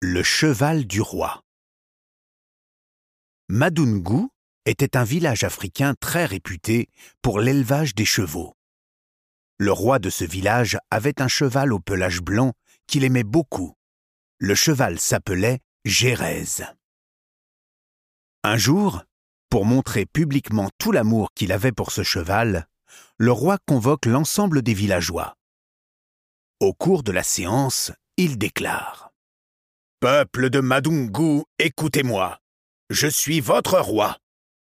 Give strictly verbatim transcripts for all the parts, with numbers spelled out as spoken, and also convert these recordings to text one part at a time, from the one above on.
Le cheval du roi. Madungu était un village africain très réputé pour l'élevage des chevaux. Le roi de ce village avait un cheval au pelage blanc qu'il aimait beaucoup. Le cheval s'appelait Gérèse. Un jour, pour montrer publiquement tout l'amour qu'il avait pour ce cheval, le roi convoque l'ensemble des villageois. Au cours de la séance, il déclare: « Peuple de Madungu, écoutez-moi. Je suis votre roi.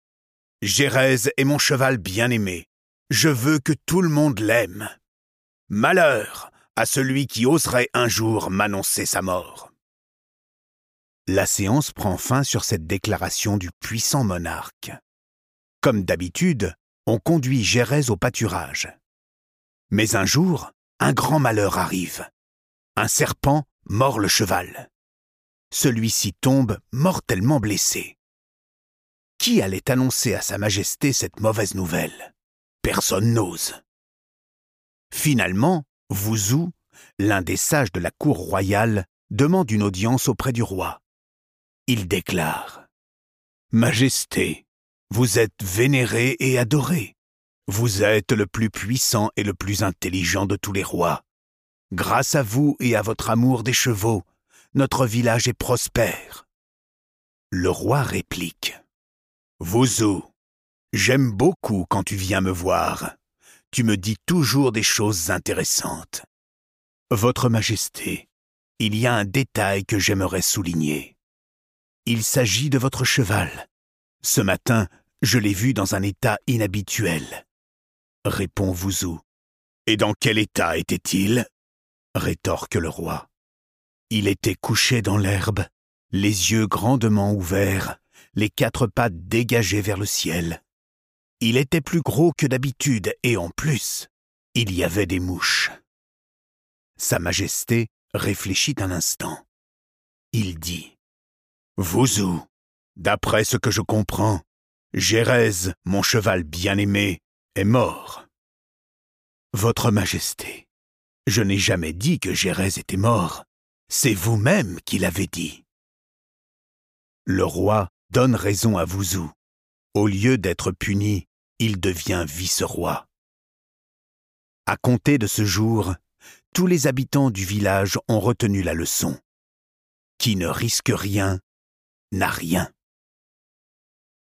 Gérèse est mon cheval bien-aimé. Je veux que tout le monde l'aime. Malheur à celui qui oserait un jour m'annoncer sa mort. » La séance prend fin sur cette déclaration du puissant monarque. Comme d'habitude, on conduit Gérèse au pâturage. Mais un jour, un grand malheur arrive. Un serpent mord le cheval. Celui-ci tombe mortellement blessé. Qui allait annoncer à Sa Majesté cette mauvaise nouvelle? Personne n'ose. Finalement, Vuzu, l'un des sages de la cour royale, demande une audience auprès du roi. Il déclare: « Majesté, vous êtes vénéré et adoré. Vous êtes le plus puissant et le plus intelligent de tous les rois. Grâce à vous et à votre amour des chevaux, notre village est prospère. » Le roi réplique: « Vuzu, j'aime beaucoup quand tu viens me voir. Tu me dis toujours des choses intéressantes. Votre Majesté, il y a un détail que j'aimerais souligner. Il s'agit de votre cheval. Ce matin, je l'ai vu dans un état inhabituel. » Répond Vuzu. « Et dans quel état était-il » rétorque le roi. « Il était couché dans l'herbe, les yeux grandement ouverts, les quatre pattes dégagées vers le ciel. Il était plus gros que d'habitude et en plus, il y avait des mouches. » Sa Majesté réfléchit un instant. Il dit: « Vuzu, d'après ce que je comprends, Gérèse, mon cheval bien-aimé, est mort. » « Votre Majesté, je n'ai jamais dit que Gérèse était mort. C'est vous-même qui l'avez dit. » Le roi donne raison à Vuzu. Au lieu d'être puni, il devient vice-roi. À compter de ce jour, tous les habitants du village ont retenu la leçon. Qui ne risque rien n'a rien.